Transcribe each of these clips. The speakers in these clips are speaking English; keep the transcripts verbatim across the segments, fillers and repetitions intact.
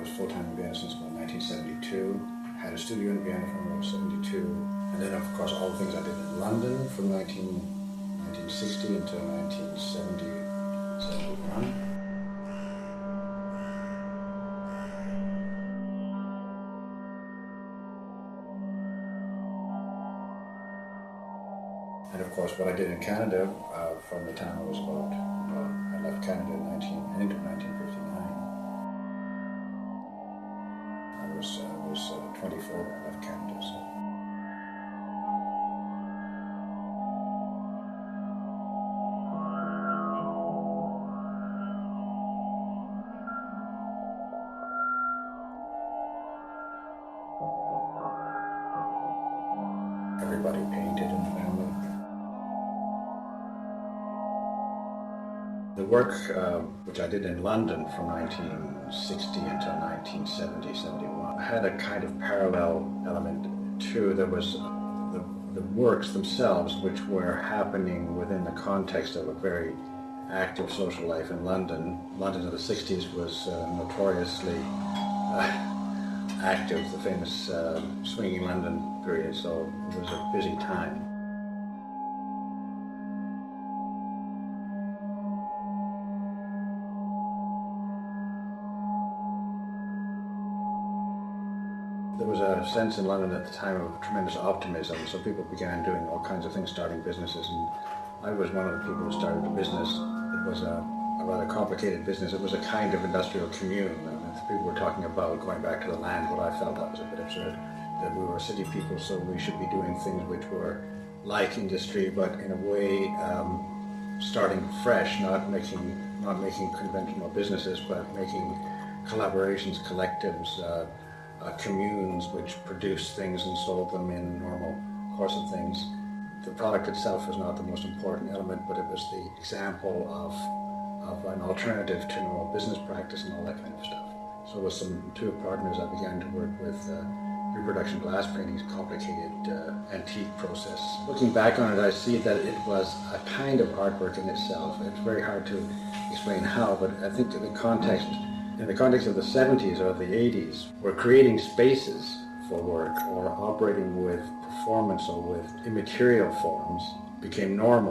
was full-time in Vienna since about nineteen seventy-two. Had a studio in Vienna from about seventy-two. And then, of course, all the things I did in London from nineteen sixty until nineteen seventy, seventy-one. And of course, what I did in Canada uh, from the time I was about, well, I left Canada in nineteen, into nineteen fifty-nine. I was, uh, was uh, twenty-four when I left Canada. So. Everybody painted in the family. The work uh, which I did in London from nineteen sixty until nineteen seventy, seventy-one had a kind of parallel element too. There was the, the works themselves which were happening within the context of a very active social life in London. London of the sixties was uh, notoriously uh, active, the famous uh, swinging London period, so it was a busy time. There was a sense in London at the time of tremendous optimism, so people began doing all kinds of things, starting businesses, and I was one of the people who started a business. It was a, a rather complicated business. It was a kind of industrial commune. I mean, people were talking about going back to the land, but I felt that was a bit absurd, that we were city people, so we should be doing things which were like industry, but in a way um, starting fresh, not making, not making conventional businesses, but making collaborations, collectives, uh, Uh, communes which produce things and sold them in the normal course of things. The product itself was not the most important element, but it was the example of, of an alternative to normal business practice and all that kind of stuff. So with some two partners I began to work with uh, reproduction glass paintings, complicated uh, antique process. Looking back on it, I see that it was a kind of artwork in itself. It's very hard to explain how, but I think that the context in the context of the seventies or the eighties, we're creating spaces for work or operating with performance or with immaterial forms became normal.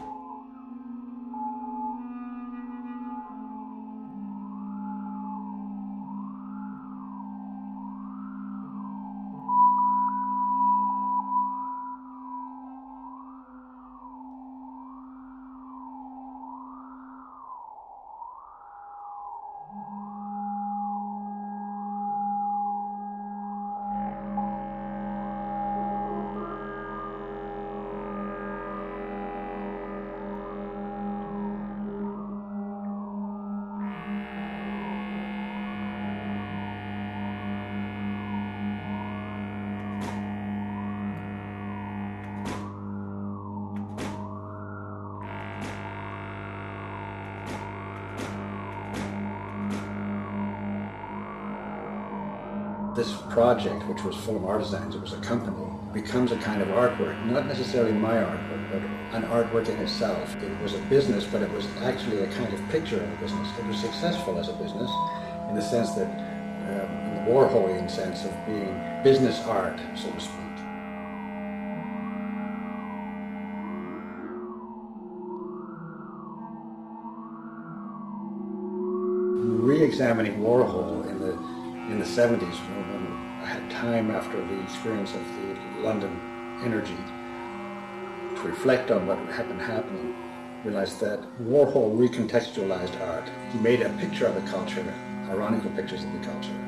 This project, which was Fulham Artisans, it was a company, becomes a kind of artwork, not necessarily my artwork, but an artwork in itself. It was a business, but it was actually a kind of picture of a business. It was successful as a business in the sense that, um, in the Warholian sense of being business art, so to speak. Re-examining Warhol in the in the seventies, when I had time after the experience of the London energy to reflect on what had been happening, realized that Warhol recontextualized art. He made a picture of the culture, ironical pictures of the culture.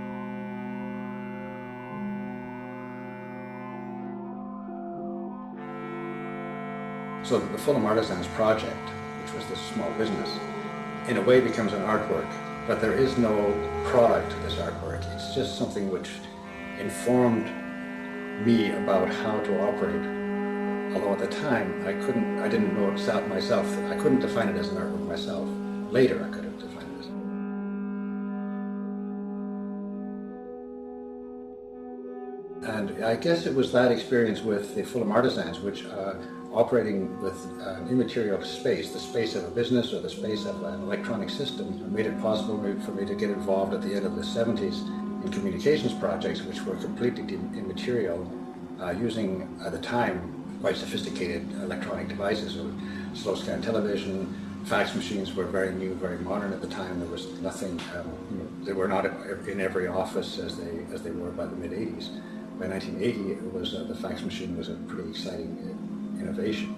So that the Fulham Artisans project, which was this small business, in a way becomes an artwork. But there is no product to this artwork. It's just something which informed me about how to operate. Although at the time I couldn't, I didn't know it myself. I couldn't define it as an artwork myself. Later I could have defined it as. And And I guess it was that experience with the Fulham Artisans, which uh, operating with an immaterial space, the space of a business or the space of an electronic system, made it possible for me to get involved at the end of the seventies in communications projects which were completely immaterial, uh, using, at the time, quite sophisticated electronic devices. Slow scan television, fax machines were very new, very modern at the time. There was nothing, um, you know, they were not in every office as they as they were by the mid eighties. By nineteen eighty, it was uh, the fax machine was a pretty exciting innovation.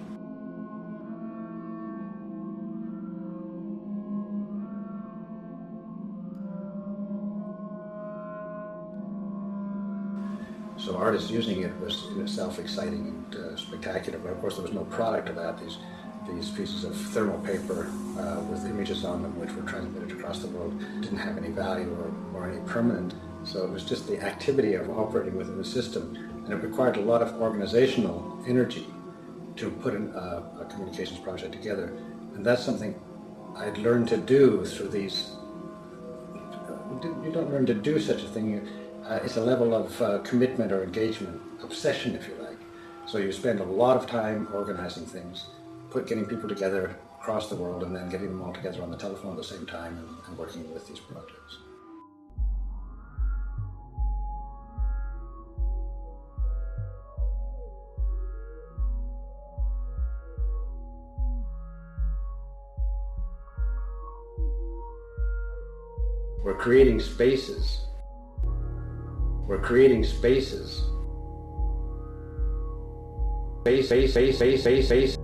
So artists using it was in itself exciting and uh, spectacular, but of course there was no product of that. These these pieces of thermal paper uh, with images on them which were transmitted across the world didn't have any value or, or any permanent. So it was just the activity of operating within the system, and it required a lot of organizational energy to put an, uh, a communications project together. And that's something I'd learned to do through these, you don't learn to do such a thing. Uh, it's a level of uh, commitment or engagement, obsession if you like. So you spend a lot of time organizing things, put getting people together across the world, and then getting them all together on the telephone at the same time and, and working with these projects. We're creating spaces. We're creating spaces. Space, space, space, space, space, space.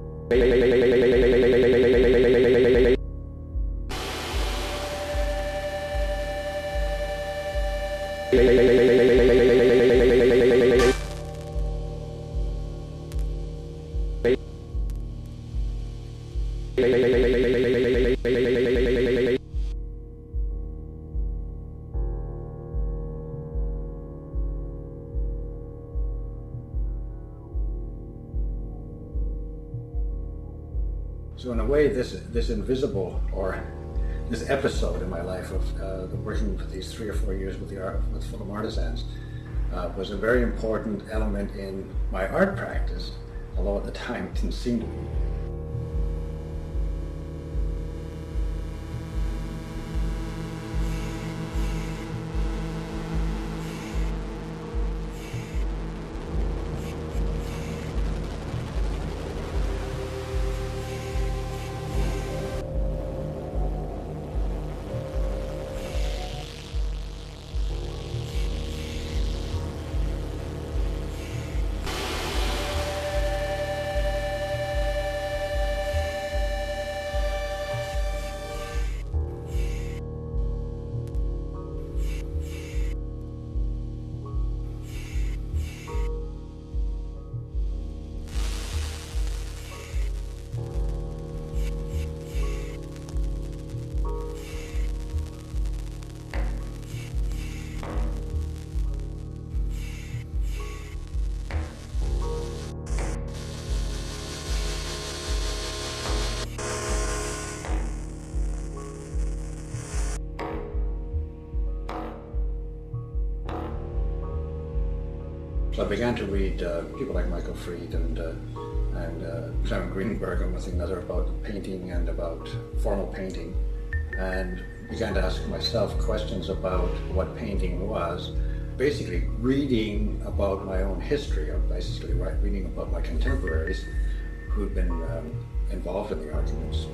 So in a way, this this invisible, or this episode in my life of uh, working for these three or four years with the art, with Fulham Artisans uh, was a very important element in my art practice, although at the time it didn't seem to be. So I began to read uh, people like Michael Fried and uh, and uh, Simon Greenberg and one thing another about painting and about formal painting, and began to ask myself questions about what painting was. Basically, reading about my own history, or basically reading about my contemporaries who'd been um, involved in the arguments,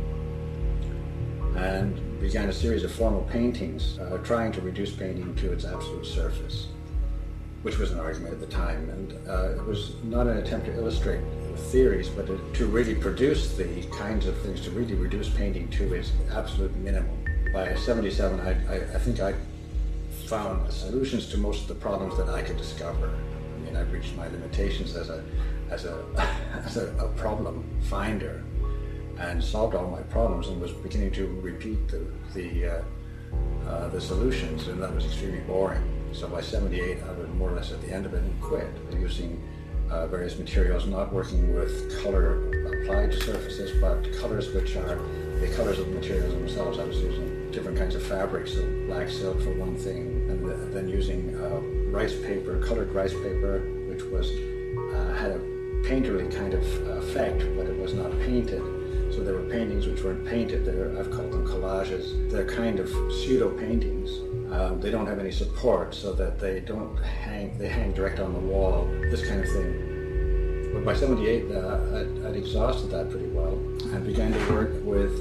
and began a series of formal paintings, uh, trying to reduce painting to its absolute surface, which was an argument at the time, and uh, it was not an attempt to illustrate theories, but to, to really produce the kinds of things, to really reduce painting to its absolute minimum. By seventy-seven, I, I, I think I found solutions to most of the problems that I could discover. I mean, I reached my limitations as a as a as a, a problem finder, and solved all my problems, and was beginning to repeat the the uh, uh, the solutions, and that was extremely boring. So by seventy-eight, I was more or less at the end of it and quit, using uh, various materials, not working with color applied to surfaces, but colors which are the colors of the materials themselves. I was using different kinds of fabrics, so black silk for one thing, and then using uh, rice paper, colored rice paper, which was uh, had a painterly kind of effect, but it was not painted. So there were paintings which weren't painted. They're, I've called them collages. They're kind of pseudo paintings. Um, they don't have any support, so that they don't hang. They hang direct on the wall. This kind of thing. But by seventy-eight, uh, I'd, I'd exhausted that pretty well, and began to work with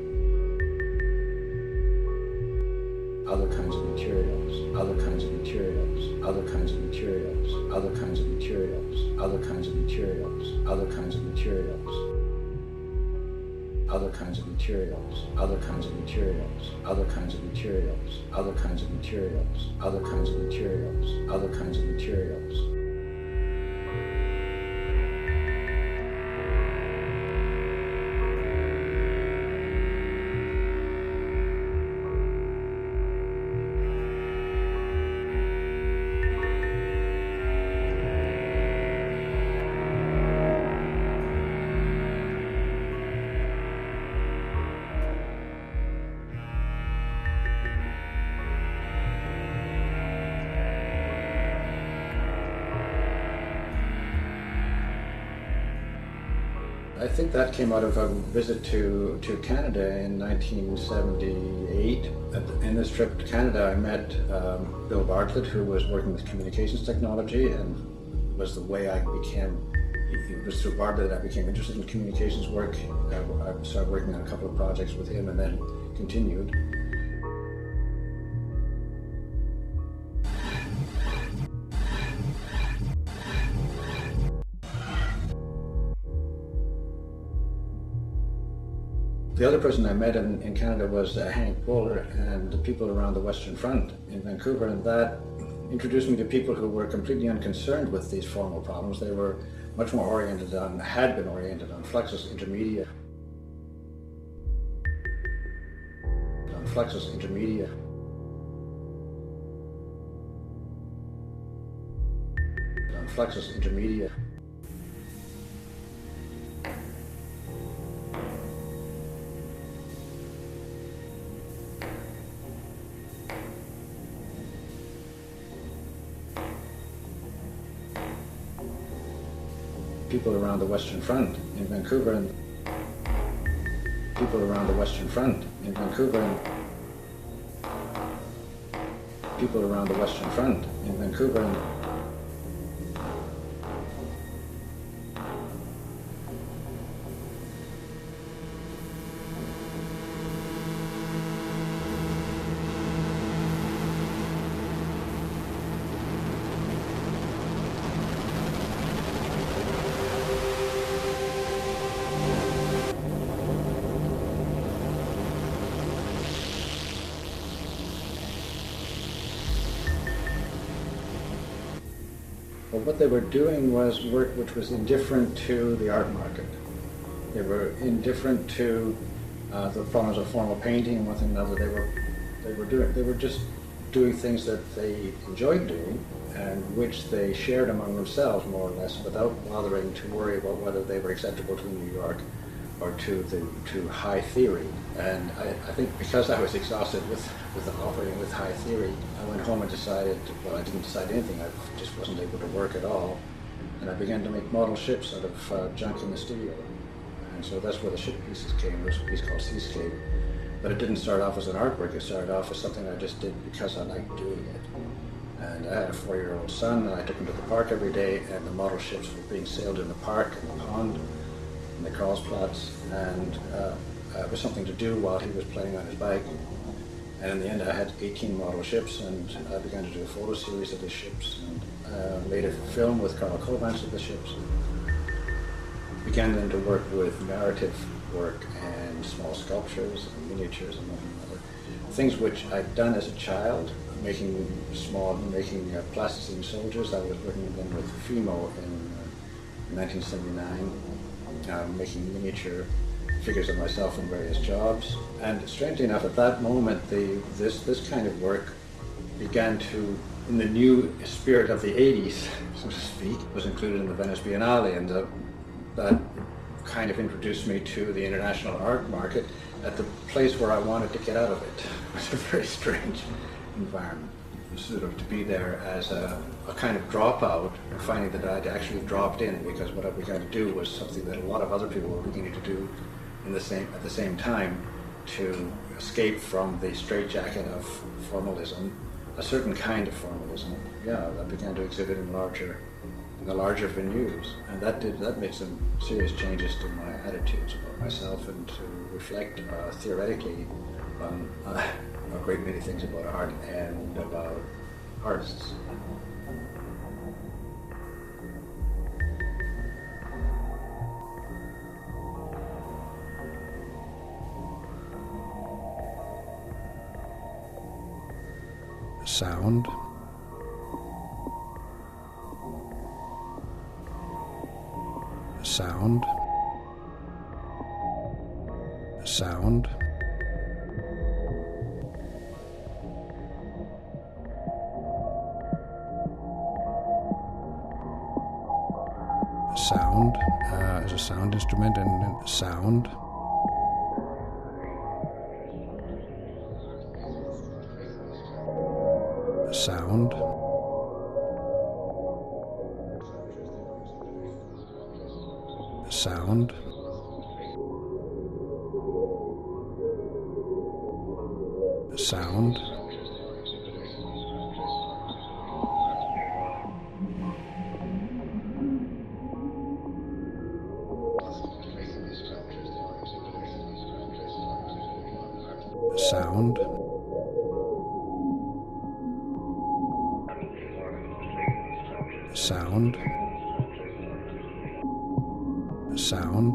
other kinds of materials, other kinds of materials, other kinds of materials, other kinds of materials, other kinds of materials, other kinds of materials. Other kinds of materials, other kinds of materials, other kinds of materials, other kinds of materials, other kinds of materials, other kinds of materials. I think that came out of a visit to, to Canada in nineteen seventy-eight. At the, in this trip to Canada, I met um, Bill Bartlett, who was working with communications technology, and was the way I became, it was through Bartlett that I became interested in communications work. I, I started working on a couple of projects with him and then continued. The other person I met in, in Canada was uh, Hank Bowler and the people around the Western Front in Vancouver, and that introduced me to people who were completely unconcerned with these formal problems. They were much more oriented on, had been oriented on Fluxus Intermedia, on Fluxus Intermedia, on Fluxus Intermedia. People around the Western Front in Vancouver, and people around the Western Front in Vancouver, and people around the Western Front in Vancouver. And But what they were doing was work which was indifferent to the art market. They were indifferent to uh, the problems of formal painting and one thing or another. They were, they were doing, they were just doing things that they enjoyed doing and which they shared among themselves more or less, without bothering to worry about whether they were acceptable to New York or to the to high theory. And I, I think because I was exhausted with, with operating with high theory, I went home and decided, well, I didn't decide anything, I just wasn't able to work at all. And I began to make model ships out of uh, junk in the studio. And so that's where the ship pieces came. There was a piece called Seascape. But it didn't start off as an artwork, it started off as something I just did because I liked doing it. And I had a four-year-old son, and I took him to the park every day, and the model ships were being sailed in the park, in the pond, in the Karlsplatz, and uh, it was something to do while he was playing on his bike. And in the end I had eighteen model ships, and I began to do a photo series of the ships, and uh, made a film with Carl Kovans of the ships. Began then to work with narrative work and small sculptures and miniatures and other things which I'd done as a child, making small, making uh, plasticine soldiers. I was working then with Fimo in, uh, in nineteen seventy-nine, uh, making miniature figures of myself in various jobs. And strangely enough, at that moment, the this this kind of work began to, in the new spirit of the eighties, so to speak, was included in the Venice Biennale, and uh, that kind of introduced me to the international art market at the place where I wanted to get out of it. It was a very strange environment. sort of to be there as a, a kind of dropout, and finding that I'd actually dropped in, because what I began to do was something that a lot of other people were beginning to do in the same at the same time, to escape from the straitjacket of formalism, a certain kind of formalism. Yeah, I began to exhibit in larger, in the larger venues, and that did that made some serious changes to my attitudes about myself, and to reflect uh, theoretically on uh, a great many things about art and about artists. Sound. Sound. Sound. Sound uh, is a sound instrument, and sound. Sound. Sound. Sound. Sound. Sound. Sound.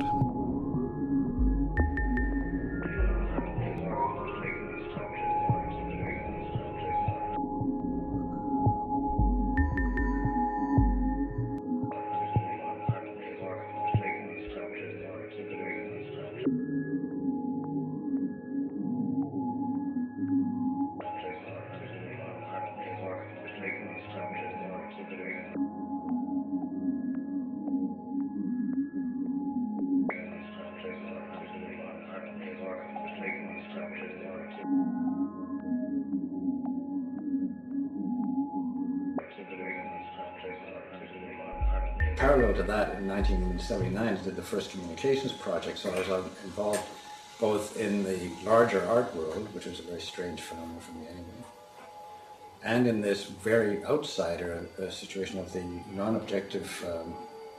Parallel to that, in nineteen seventy-nine, I did the first communications project, so I was um, involved both in the larger art world, which was a very strange phenomenon for me anyway, and in this very outsider uh, situation of the non-objective um,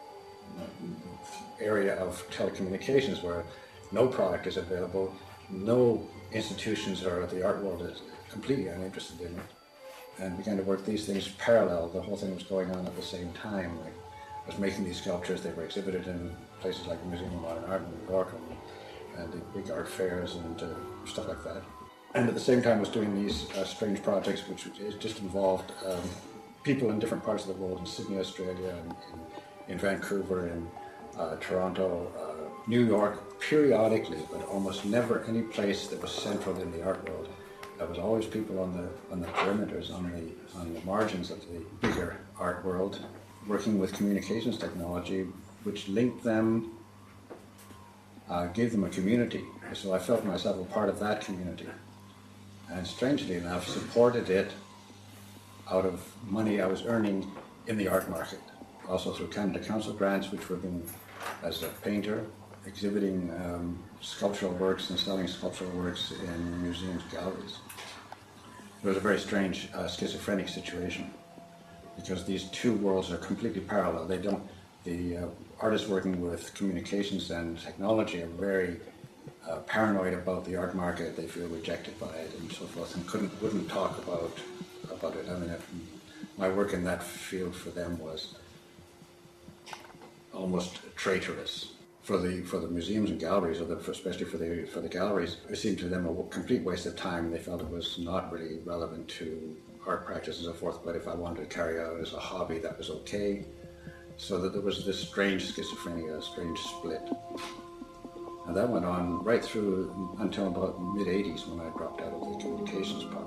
area of telecommunications, where no product is available, no institutions or the art world is completely uninterested in it, and began to work these things parallel. The whole thing was going on at the same time. Like, I was making these sculptures. They were exhibited in places like the Museum of Modern Art in New York, and, and the big art fairs and uh, stuff like that. And at the same time, I was doing these uh, strange projects, which just involved um, people in different parts of the world, in Sydney, Australia, and in, in Vancouver, in uh, Toronto, uh, New York, periodically, but almost never any place that was central in the art world. There was always people on the on the perimeters, on the on the margins of the bigger art world, working with communications technology, which linked them, uh, gave them a community. So I felt myself a part of that community, and strangely enough, supported it out of money I was earning in the art market, also through Canada Council grants, which were being, as a painter, exhibiting um, sculptural works and selling sculptural works in museums, galleries. It was a very strange uh, schizophrenic situation, because these two worlds are completely parallel. They don't, the uh, artists working with communications and technology are very uh, paranoid about the art market. They feel rejected by it and so forth, and couldn't, wouldn't talk about, about it. I mean, if my work in that field for them was almost traitorous. For the for the museums and galleries, or the, for, especially for the for the galleries, it seemed to them a complete waste of time. They felt it was not really relevant to art practice and so forth. But if I wanted to carry out as a hobby, that was okay. So that there was this strange schizophrenia, strange split, and that went on right through until about mid eighties, when I dropped out of the communications part.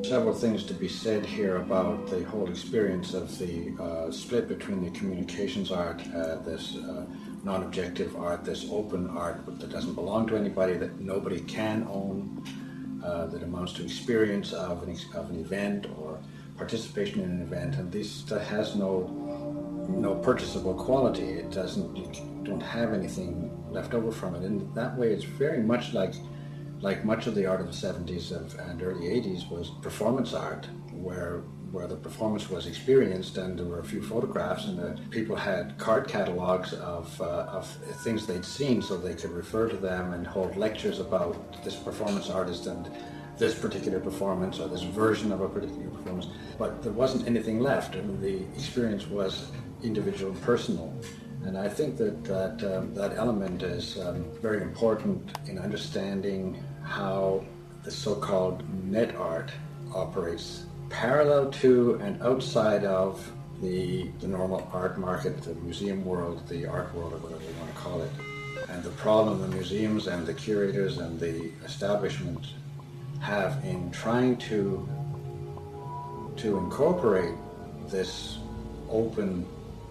Several things to be said here about the whole experience of the uh, split between the communications art, uh, this uh, non-objective art, this open art that doesn't belong to anybody, that nobody can own, uh, that amounts to experience of an, ex- of an event or participation in an event, and this that has no no purchasable quality. It doesn't, you don't have anything left over from it. In that way, it's very much like like much of the art of the seventies and early eighties was performance art, where where the performance was experienced and there were a few photographs and the people had card catalogs of, uh, of things they'd seen so they could refer to them and hold lectures about this performance artist and this particular performance or this version of a particular performance. But there wasn't anything left, and the experience was individual and personal. And I think that that, um, that element is um, very important in understanding how the so-called net art operates parallel to and outside of the, the normal art market, the museum world, the art world, or whatever you want to call it. And the problem the museums and the curators and the establishment have in trying to, to incorporate this open,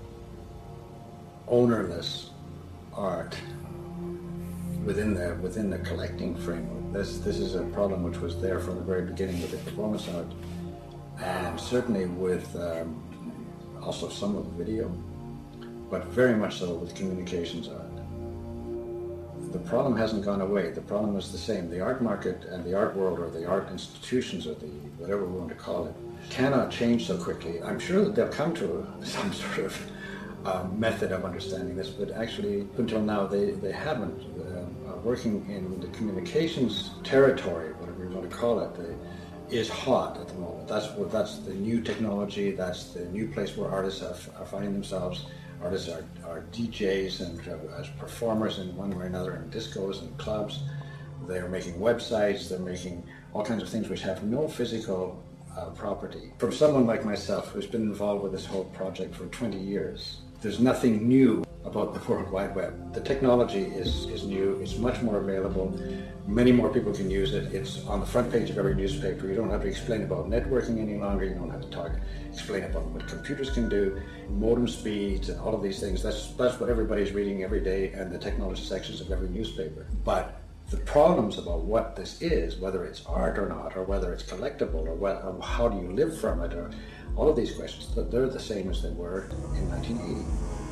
ownerless art within the within the collecting framework. This this is a problem which was there from the very beginning with the performance art, and certainly with um, also some of the video, but very much so with communications art. The problem hasn't gone away. The problem is the same. The art market and the art world, or the art institutions, or the whatever we want to call it, cannot change so quickly. I'm sure that they'll come to some sort of uh, method of understanding this, but actually, until now, they, they haven't. Uh, working in the communications territory, whatever you want to call it, they, is hot at the moment. That's what that's the new technology. That's the new place where artists are, are finding themselves. Artists are, are D Js and uh, as performers in one way or another in discos and clubs. They're making websites. They're making all kinds of things which have no physical uh, property. From someone like myself who's been involved with this whole project for twenty years, there's nothing new about the World Wide Web. The technology is, is new. It's much more available. Many more people can use it. It's on the front page of every newspaper. You don't have to explain about networking any longer. You don't have to talk, explain about what computers can do, modem speeds, and all of these things. That's that's what everybody's reading every day in the technology sections of every newspaper. But the problems about what this is, whether it's art or not, or whether it's collectible, or, what, or how do you live from it, or all of these questions, they're the same as they were in nineteen eighty.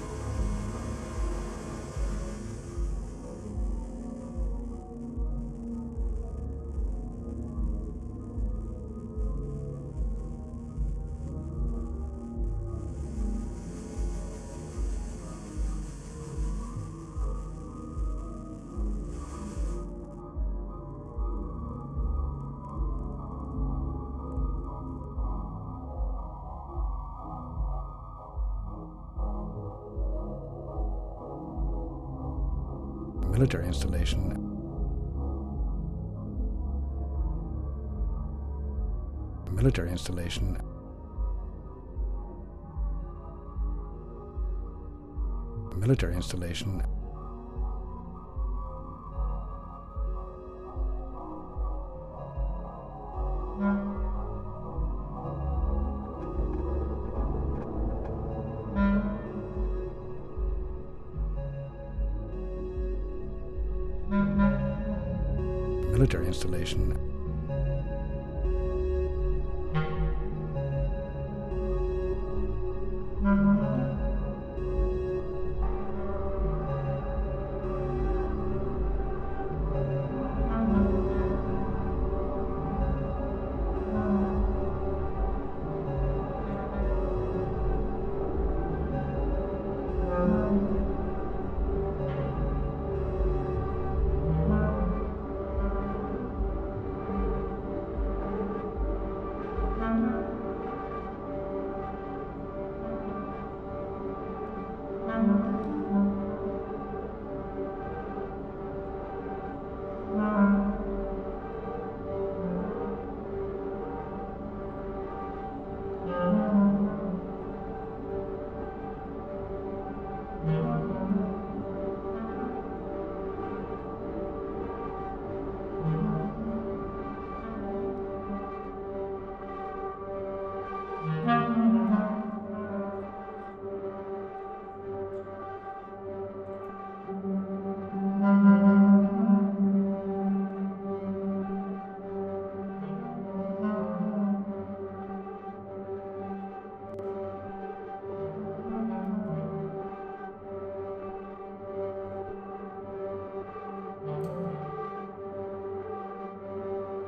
Military installation. Military installation. Military installation. Military installation.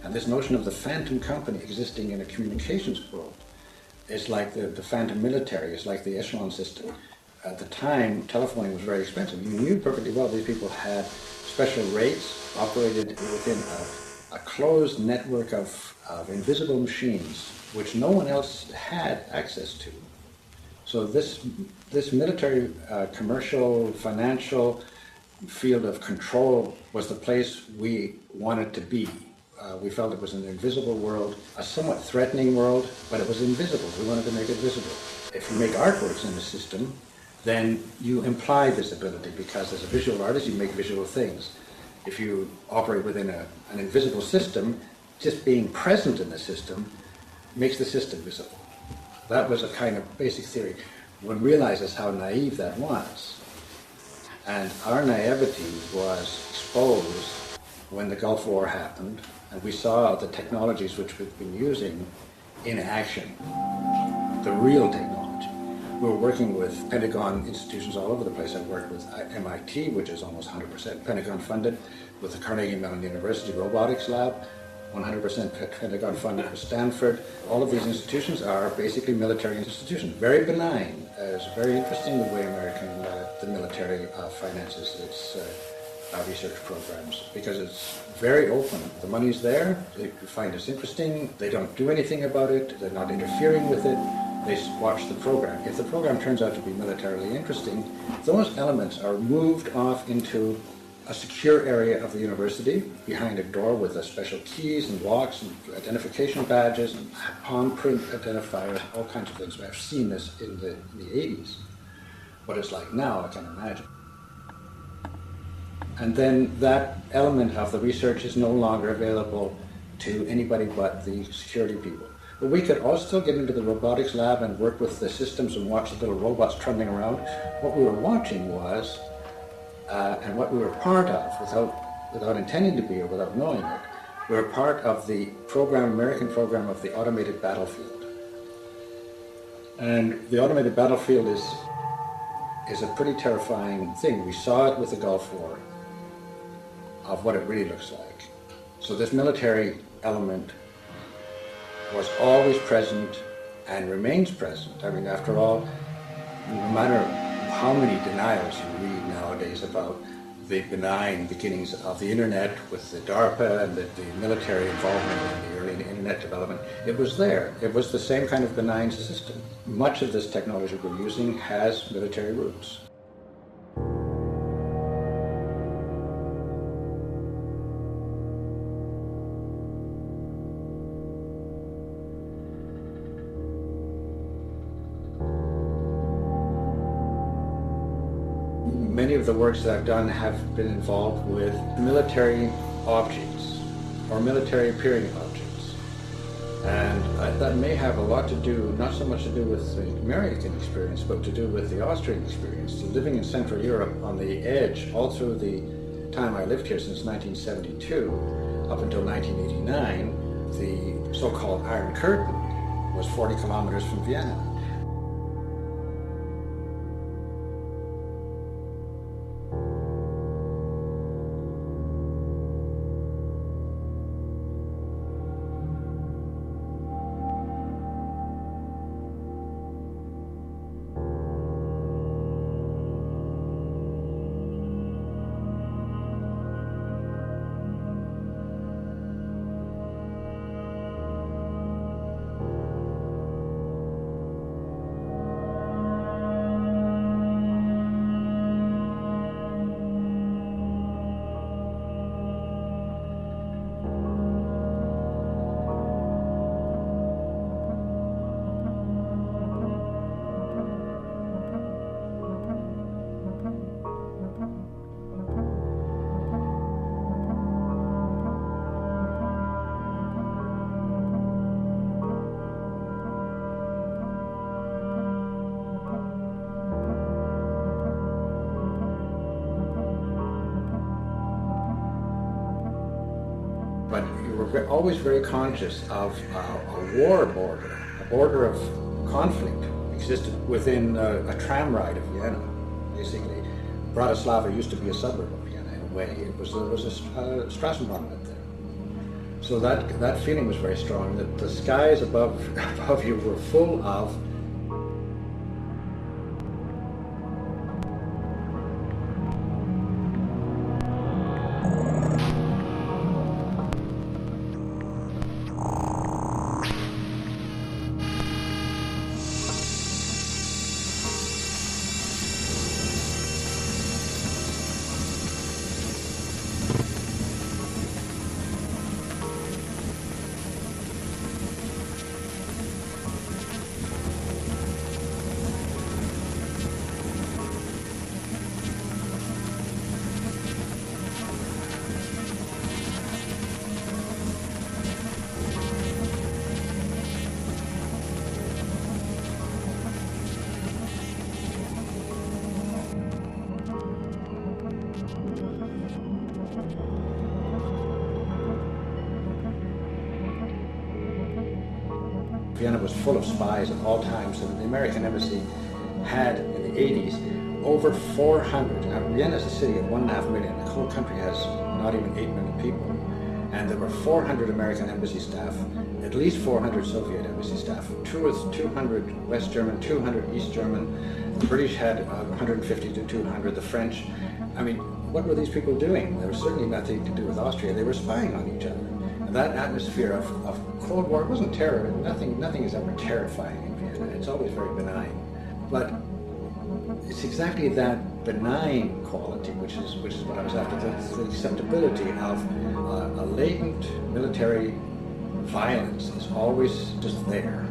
And this notion of the phantom company existing in a communications world is like the, the phantom military, it's like the echelon system. At the time, telephoning was very expensive. You knew perfectly well these people had special rates, operated within a, a closed network of, of invisible machines, which no one else had access to. So this, this military, uh, commercial, financial field of control was the place we wanted to be. Uh, we felt it was an invisible world, a somewhat threatening world, but it was invisible. We wanted to make it visible. If you make artworks in the system, then you imply visibility, because as a visual artist you make visual things. If you operate within a, an invisible system, just being present in the system makes the system visible. That was a kind of basic theory. One realizes how naive that was. And our naivety was exposed when the Gulf War happened, and we saw the technologies which we've been using in action, the real technology. We were working with Pentagon institutions all over the place. I worked with M I T, which is almost one hundred percent Pentagon funded, with the Carnegie Mellon University Robotics Lab, one hundred percent Pentagon funded with Stanford. All of these institutions are basically military institutions, very benign. Uh, it's very interesting the way American, uh, the military uh, finances its uh, uh, research programs, because it's very open. The money's there, they find us interesting, they don't do anything about it, they're not interfering with it. They watch the program. If the program turns out to be militarily interesting, those elements are moved off into a secure area of the university, behind a door with a special keys and locks and identification badges and palm print identifiers, all kinds of things. I've seen this in the, in the eighties. What it's like now, I can imagine. And then that element of the research is no longer available to anybody but the security people. But we could also get into the robotics lab and work with the systems and watch the little robots trundling around. What we were watching was, uh, and what we were part of, without, without intending to be or without knowing it, we were part of the program, American program of the automated battlefield. And the automated battlefield is, is a pretty terrifying thing. We saw it with the Gulf War, of what it really looks like. So this military element was always present and remains present. I mean, after all, no matter how many denials you read nowadays about the benign beginnings of the internet with the DARPA and the, the military involvement in the early internet development, it was there. It was the same kind of benign system. Much of this technology we're using has military roots. Many of the works that I've done have been involved with military objects or military appearing objects. And uh, that may have a lot to do, not so much to do with the American experience, but to do with the Austrian experience. So living in Central Europe on the edge all through the time I lived here since nineteen seventy-two up until nineteen eighty-nine, the so-called Iron Curtain was forty kilometers from Vienna. But you were always very conscious of uh, a war border, a border of conflict existed within uh, a tram ride of Vienna. Basically, Bratislava used to be a suburb of Vienna in a way. It was, there was a uh, Straßenbahn there. So that that feeling was very strong. That the skies above above you were full of Vienna was full of spies at all times, and the American embassy had, in the eighties, over four hundred. Now, Vienna is a city of one and a half million. The whole country has not even eight million people. And there were four hundred American embassy staff, at least four hundred Soviet embassy staff, two with two hundred West German, two hundred East German. The British had uh, one hundred fifty to two hundred, the French. I mean, what were these people doing? There was certainly nothing to do with Austria. They were spying on each other. That atmosphere of, of Cold War, it wasn't terror. Nothing, nothing is ever terrifying in Vienna. It's always very benign. But it's exactly that benign quality, which is which is what I was after, the, the acceptability of uh, a latent military violence is always just there.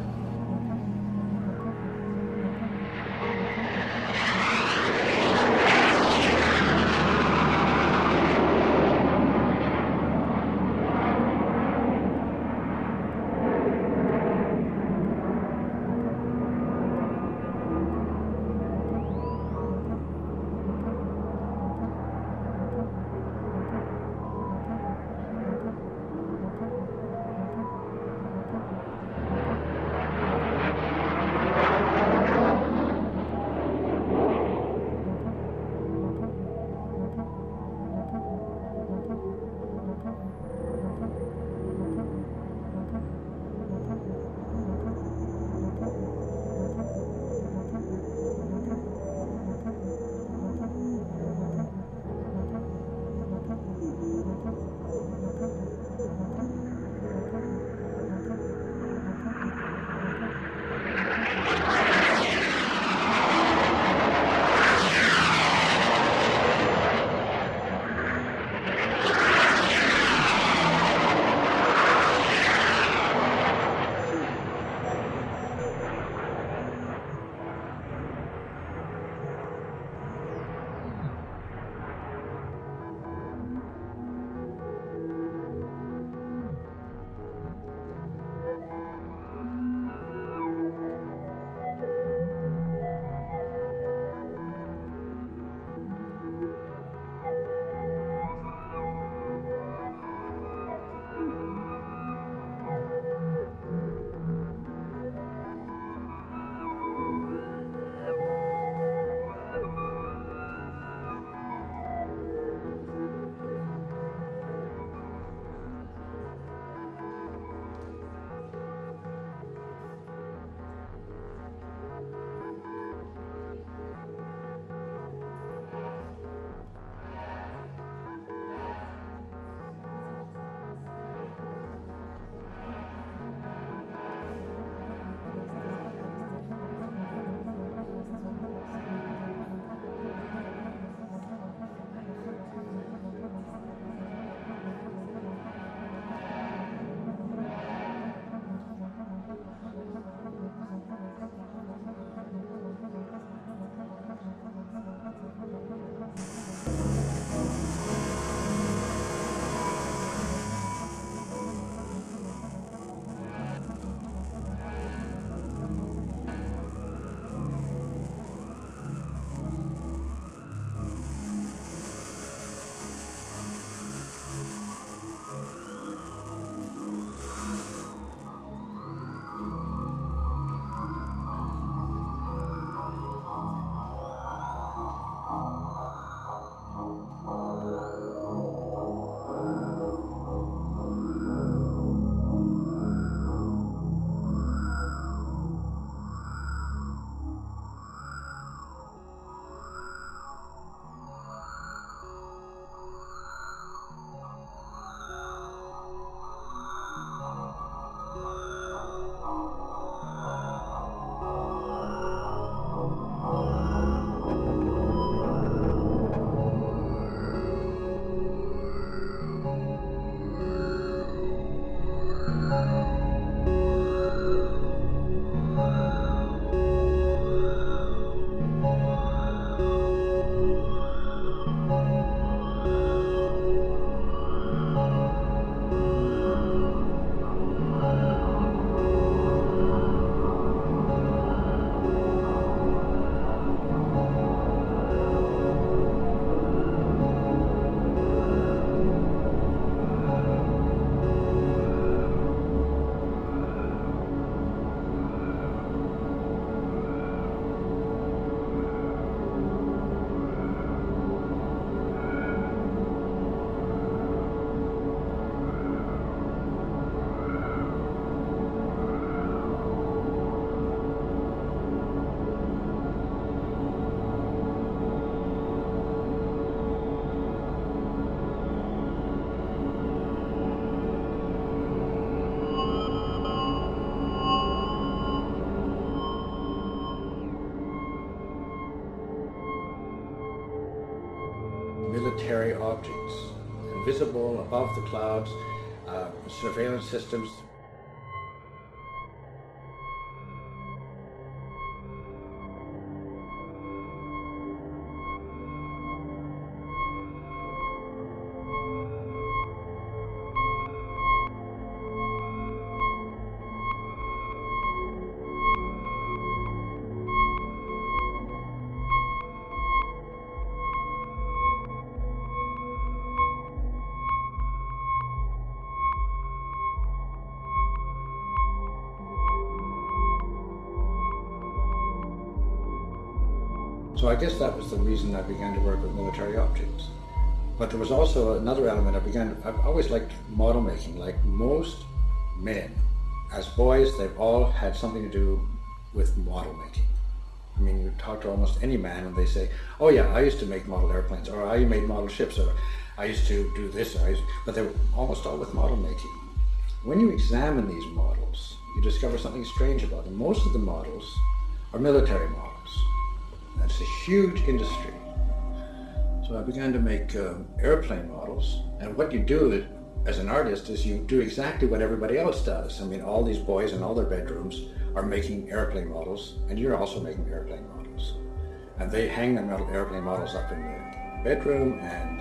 objects, invisible above the clouds, uh, surveillance systems. So I guess that was the reason I began to work with military objects. But there was also another element. I began, I've always liked model making. Like most men, as boys, they've all had something to do with model making. I mean, you talk to almost any man and they say, oh yeah, I used to make model airplanes, or I made model ships, or I used to do this, or I used, but they were almost all with model making. When you examine these models, you discover something strange about them. Most of the models are military models. That's a huge industry. So I began to make um, airplane models, and what you do as an artist is you do exactly what everybody else does. I mean, all these boys in all their bedrooms are making airplane models, and you're also making airplane models. And they hang the metal airplane models up in the bedroom, and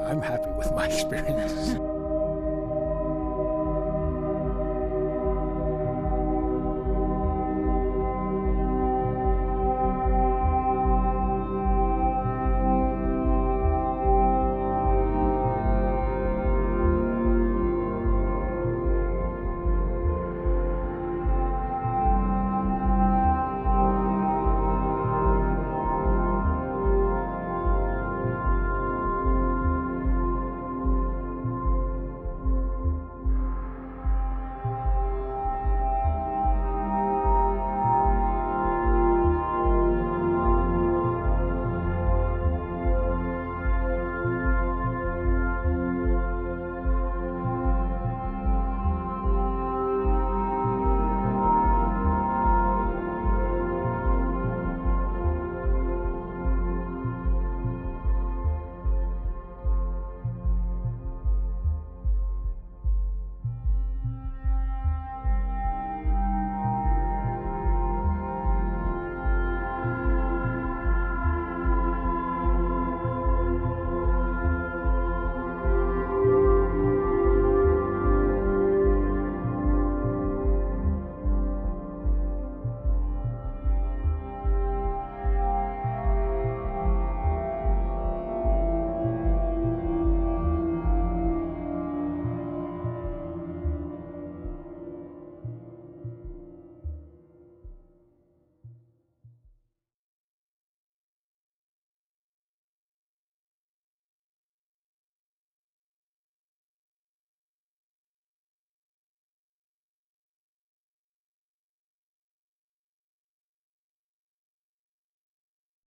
I'm happy with my experience.